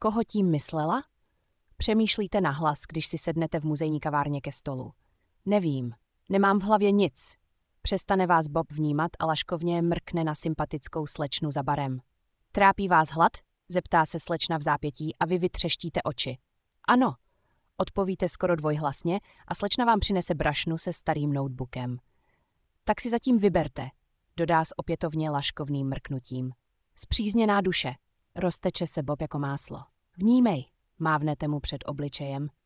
Koho tím myslela? Přemýšlíte nahlas, když si sednete v muzejní kavárně ke stolu. Nevím, nemám v hlavě nic. Přestane vás Bob vnímat a laškovně mrkne na sympatickou slečnu za barem. Trápí vás hlad? Zeptá se slečna v zápětí a vy vytřeštíte oči. Ano, odpovíte skoro dvojhlasně a slečna vám přinese brašnu se starým notebookem. Tak si zatím vyberte, dodá s opětovně laškovným mrknutím. Spřízněná duše, rozteče se Bob jako máslo. Vnímej, mávnete mu před obličejem.